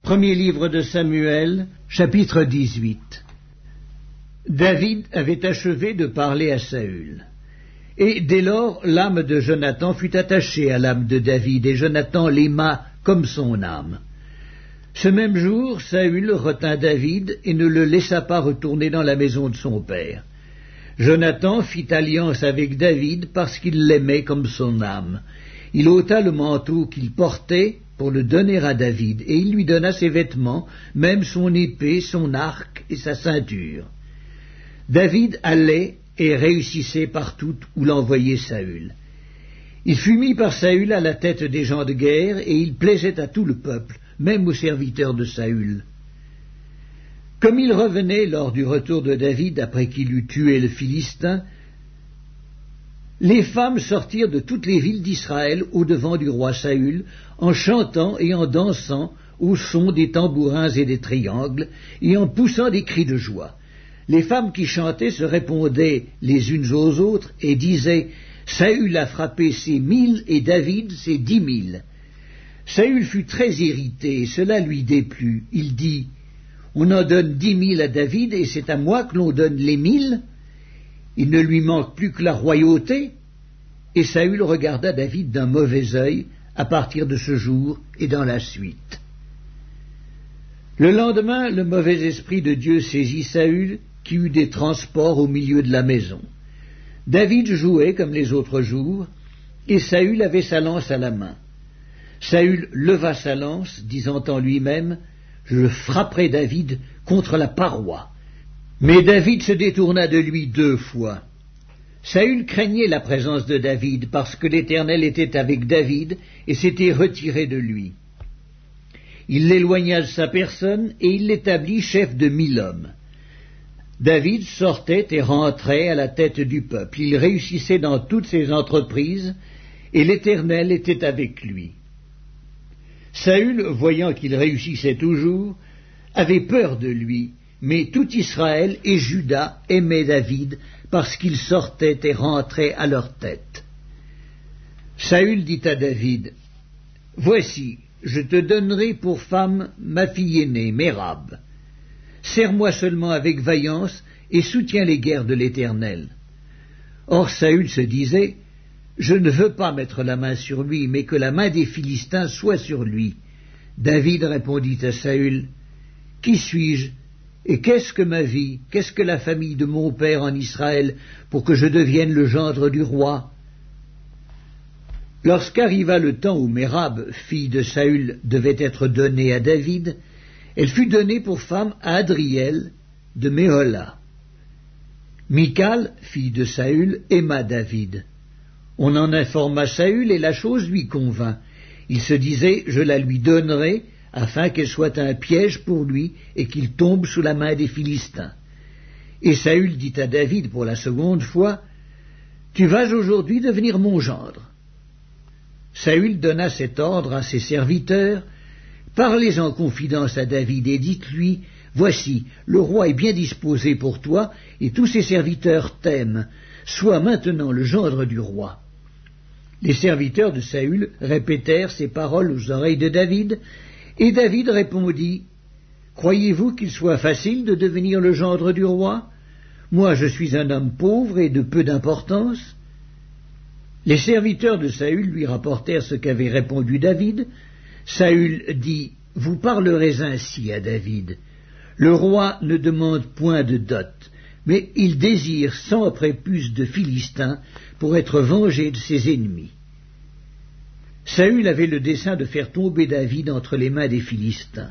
Premier livre de Samuel, chapitre 18. David avait achevé de parler à Saül. Et dès lors, l'âme de Jonathan fut attachée à l'âme de David, et Jonathan l'aima comme son âme. Ce même jour, Saül retint David et ne le laissa pas retourner dans la maison de son père. Jonathan fit alliance avec David parce qu'il l'aimait comme son âme. Il ôta le manteau qu'il portait pour le donner à David, et il lui donna ses vêtements, même son épée, son arc et sa ceinture. David allait et réussissait partout où l'envoyait Saül. Il fut mis par Saül à la tête des gens de guerre, et il plaisait à tout le peuple, même aux serviteurs de Saül. Comme il revenait lors du retour de David après qu'il eut tué le Philistin, les femmes sortirent de toutes les villes d'Israël au-devant du roi Saül, en chantant et en dansant au son des tambourins et des triangles, et en poussant des cris de joie. Les femmes qui chantaient se répondaient les unes aux autres et disaient « Saül a frappé ses 1000 et David ses 10 000. » Saül fut très irrité et cela lui déplut. Il dit « On en donne 10 000 à David et c'est à moi que l'on donne les 1000 ?» Il ne lui manque plus que la royauté. Et Saül regarda David d'un mauvais œil à partir de ce jour et dans la suite. Le lendemain, le mauvais esprit de Dieu saisit Saül, qui eut des transports au milieu de la maison. David jouait comme les autres jours, et Saül avait sa lance à la main. Saül leva sa lance, disant en lui-même « Je frapperai David contre la paroi. » Mais David se détourna de lui 2 fois. Saül craignait la présence de David, parce que l'Éternel était avec David et s'était retiré de lui. Il l'éloigna de sa personne et il l'établit chef de 1000 hommes. David sortait et rentrait à la tête du peuple. Il réussissait dans toutes ses entreprises et l'Éternel était avec lui. Saül, voyant qu'il réussissait toujours, avait peur de lui. Mais tout Israël et Juda aimaient David parce qu'il sortait et rentrait à leur tête. Saül dit à David, « Voici, je te donnerai pour femme ma fille aînée, Mérab. Sers-moi seulement avec vaillance et soutiens les guerres de l'Éternel. » Or Saül se disait, « Je ne veux pas mettre la main sur lui, mais que la main des Philistins soit sur lui. » David répondit à Saül, « Qui suis-je ? Et qu'est-ce que ma vie, qu'est-ce que la famille de mon père en Israël, pour que je devienne le gendre du roi ?» Lorsqu'arriva le temps où Mérab, fille de Saül, devait être donnée à David, elle fut donnée pour femme à Adriel de Méhola. Michal, fille de Saül, aima David. On en informa Saül et la chose lui convint. Il se disait « Je la lui donnerai », afin qu'elle soit un piège pour lui et qu'il tombe sous la main des Philistins. Et Saül dit à David pour la seconde fois, « Tu vas aujourd'hui devenir mon gendre. » Saül donna cet ordre à ses serviteurs, « Parlez en confidence à David et dites-lui, « Voici, le roi est bien disposé pour toi et tous ses serviteurs t'aiment. Sois maintenant le gendre du roi. » Les serviteurs de Saül répétèrent ces paroles aux oreilles de David, et David répondit, « Croyez-vous qu'il soit facile de devenir le gendre du roi? Moi je suis un homme pauvre et de peu d'importance. » Les serviteurs de Saül lui rapportèrent ce qu'avait répondu David. Saül dit, « Vous parlerez ainsi à David. Le roi ne demande point de dot, mais il désire 100 prépuces de Philistins pour être vengé de ses ennemis. » Saül avait le dessein de faire tomber David entre les mains des Philistins.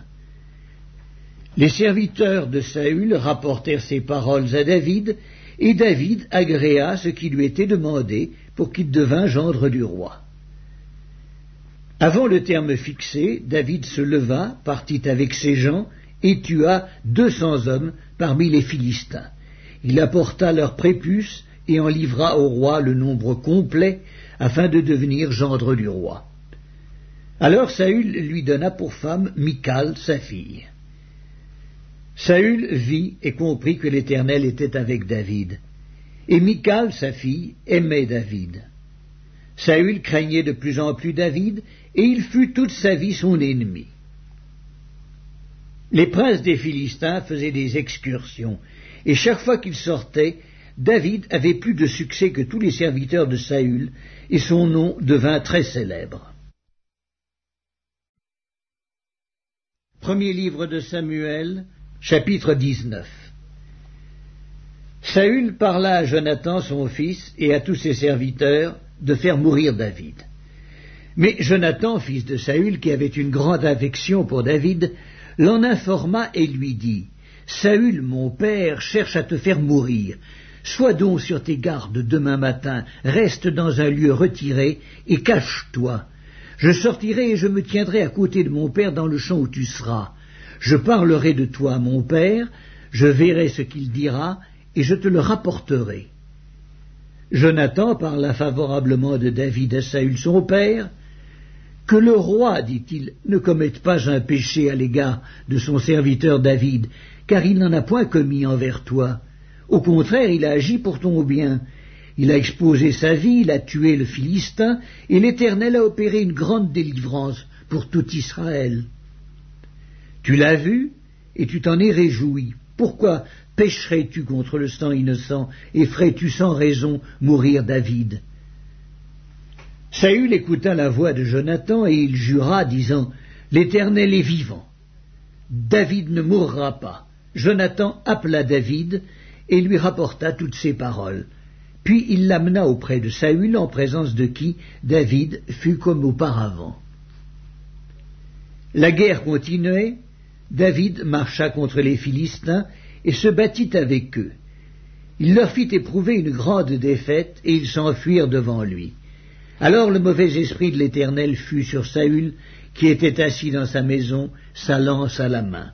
Les serviteurs de Saül rapportèrent ces paroles à David, et David agréa ce qui lui était demandé pour qu'il devînt gendre du roi. Avant le terme fixé, David se leva, partit avec ses gens, et tua 200 hommes parmi les Philistins. Il apporta leurs prépuces et en livra au roi le nombre complet, afin de devenir gendre du roi. Alors Saül lui donna pour femme Michal, sa fille. Saül vit et comprit que l'Éternel était avec David. Et Michal, sa fille, aimait David. Saül craignait de plus en plus David, et il fut toute sa vie son ennemi. Les princes des Philistins faisaient des excursions, et chaque fois qu'ils sortaient, David avait plus de succès que tous les serviteurs de Saül, et son nom devint très célèbre. Premier livre de Samuel, chapitre 19. Saül parla à Jonathan son fils et à tous ses serviteurs de faire mourir David. Mais Jonathan, fils de Saül, qui avait une grande affection pour David, l'en informa et lui dit « Saül, mon père, cherche à te faire mourir. Sois donc sur tes gardes demain matin, reste dans un lieu retiré et cache-toi. Je sortirai et je me tiendrai à côté de mon père dans le champ où tu seras. Je parlerai de toi à mon père, je verrai ce qu'il dira, et je te le rapporterai. » Jonathan parla favorablement de David à Saül son père. « Que le roi, dit-il, ne commette pas un péché à l'égard de son serviteur David, car il n'en a point commis envers toi. Au contraire, il a agi pour ton bien. Il a exposé sa vie, il a tué le Philistin, et l'Éternel a opéré une grande délivrance pour tout Israël. Tu l'as vu, et tu t'en es réjoui. Pourquoi pécherais-tu contre le sang innocent, et ferais-tu sans raison mourir David ?» Saül écouta la voix de Jonathan, et il jura, disant « L'Éternel est vivant. David ne mourra pas. » Jonathan appela David, et lui rapporta toutes ces paroles. Puis il l'amena auprès de Saül, en présence de qui David fut comme auparavant. La guerre continuait. David marcha contre les Philistins et se battit avec eux. Il leur fit éprouver une grande défaite, et ils s'enfuirent devant lui. Alors le mauvais esprit de l'Éternel fut sur Saül, qui était assis dans sa maison, sa lance à la main.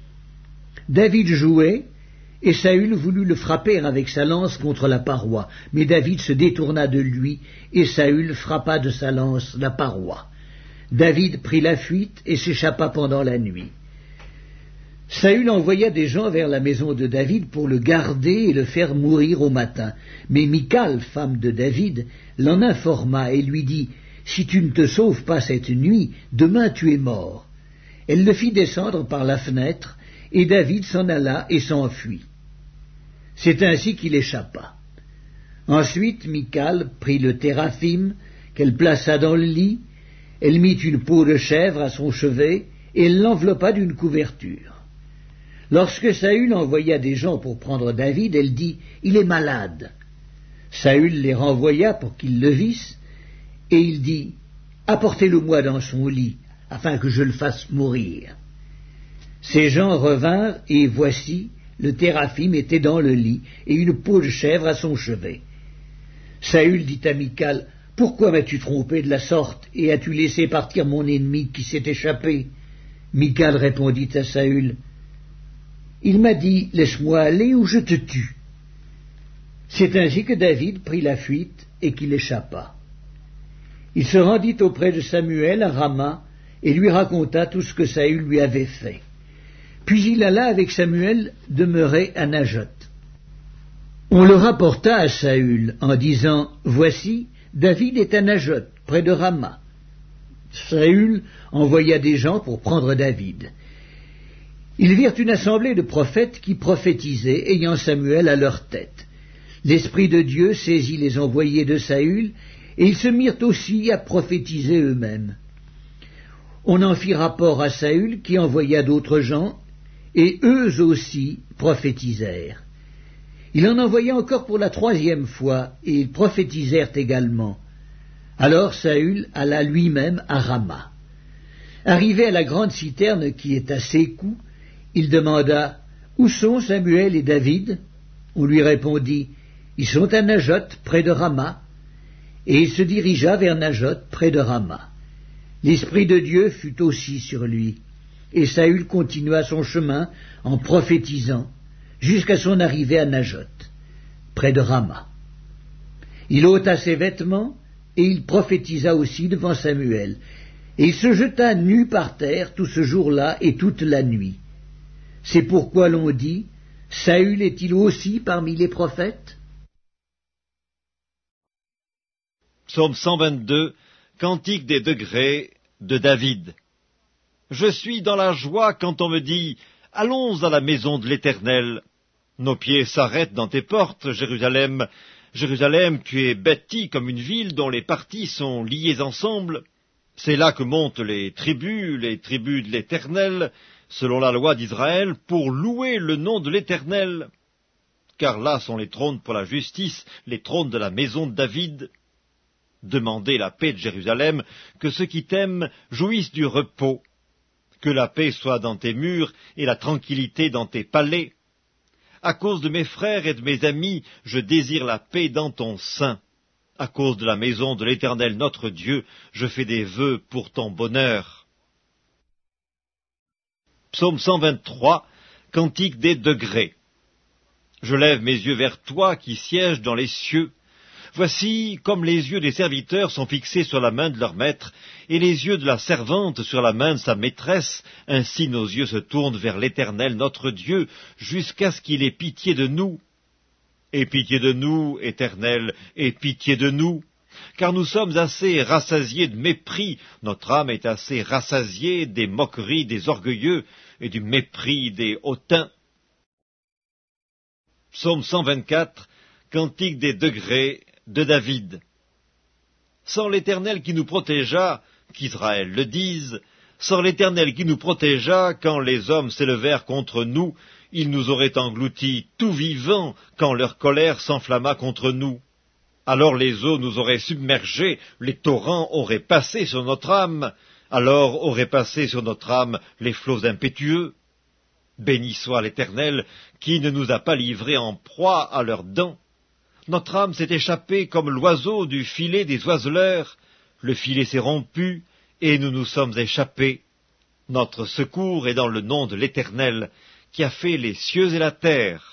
David jouait, et Saül voulut le frapper avec sa lance contre la paroi, mais David se détourna de lui, et Saül frappa de sa lance la paroi. David prit la fuite et s'échappa pendant la nuit. Saül envoya des gens vers la maison de David pour le garder et le faire mourir au matin. Mais Michal, femme de David, l'en informa et lui dit « Si tu ne te sauves pas cette nuit, demain tu es mort. » Elle le fit descendre par la fenêtre, et David s'en alla et s'enfuit. C'est ainsi qu'il échappa. Ensuite Michal prit le téraphim qu'elle plaça dans le lit, elle mit une peau de chèvre à son chevet, et elle l'enveloppa d'une couverture. Lorsque Saül envoya des gens pour prendre David, elle dit « Il est malade ». Saül les renvoya pour qu'ils le vissent, et il dit « Apportez-le-moi dans son lit, afin que je le fasse mourir. » Ces gens revinrent, et voici, le téraphim était dans le lit, et une peau de chèvre à son chevet. Saül dit à Michal « Pourquoi m'as-tu trompé de la sorte, et as-tu laissé partir mon ennemi qui s'est échappé ?» Michal répondit à Saül « Il m'a dit, laisse-moi aller ou je te tue. » C'est ainsi que David prit la fuite et qu'il échappa. Il se rendit auprès de Samuel à Rama et lui raconta tout ce que Saül lui avait fait. Puis il alla avec Samuel demeurer à Najoth. On le rapporta à Saül en disant « Voici, David est à Najoth, près de Rama. » Saül envoya des gens pour prendre David. Ils virent une assemblée de prophètes qui prophétisaient, ayant Samuel à leur tête. L'Esprit de Dieu saisit les envoyés de Saül, et ils se mirent aussi à prophétiser eux-mêmes. On en fit rapport à Saül, qui envoya d'autres gens, et eux aussi prophétisèrent. Il en envoya encore pour la 3e fois, et ils prophétisèrent également. Alors Saül alla lui-même à Rama. Arrivé à la grande citerne qui est à Sécou, il demanda « Où sont Samuel et David ?» On lui répondit « Ils sont à Najoth, près de Rama. » Et il se dirigea vers Najoth, près de Rama. L'Esprit de Dieu fut aussi sur lui, et Saül continua son chemin en prophétisant, jusqu'à son arrivée à Najoth, près de Rama. Il ôta ses vêtements, et il prophétisa aussi devant Samuel, et il se jeta nu par terre tout ce jour-là et toute la nuit. C'est pourquoi l'on dit « Saül est-il aussi parmi les prophètes ?» Psaume 122, Cantique des degrés de David. Je suis dans la joie quand on me dit « Allons à la maison de l'Éternel ». Nos pieds s'arrêtent dans tes portes, Jérusalem. Jérusalem, tu es bâtie comme une ville dont les parties sont liées ensemble. C'est là que montent les tribus de l'Éternel, selon la loi d'Israël, pour louer le nom de l'Éternel. Car là sont les trônes pour la justice, les trônes de la maison de David. Demandez la paix de Jérusalem, que ceux qui t'aiment jouissent du repos. Que la paix soit dans tes murs et la tranquillité dans tes palais. À cause de mes frères et de mes amis, je désire la paix dans ton sein. À cause de la maison de l'Éternel notre Dieu, je fais des vœux pour ton bonheur. Psaume 123, Cantique des degrés. Je lève mes yeux vers toi qui sièges dans les cieux. Voici comme les yeux des serviteurs sont fixés sur la main de leur maître, et les yeux de la servante sur la main de sa maîtresse, ainsi nos yeux se tournent vers l'Éternel notre Dieu, jusqu'à ce qu'il ait pitié de nous. Aie pitié de nous, Éternel, aie pitié de nous, car nous sommes assez rassasiés de mépris, notre âme est assez rassasiée des moqueries des orgueilleux et du mépris des hautains. Psaume 124, Cantique des degrés de David. Sans l'Éternel qui nous protégea, qu'Israël le dise, sans l'Éternel qui nous protégea, quand les hommes s'élevèrent contre nous, ils nous auraient engloutis tout vivants quand leur colère s'enflamma contre nous. Alors les eaux nous auraient submergés, les torrents auraient passé sur notre âme, alors auraient passé sur notre âme les flots impétueux. Béni soit l'Éternel, qui ne nous a pas livrés en proie à leurs dents. Notre âme s'est échappée comme l'oiseau du filet des oiseleurs. Le filet s'est rompu, et nous nous sommes échappés. Notre secours est dans le nom de l'Éternel, qui a fait les cieux et la terre.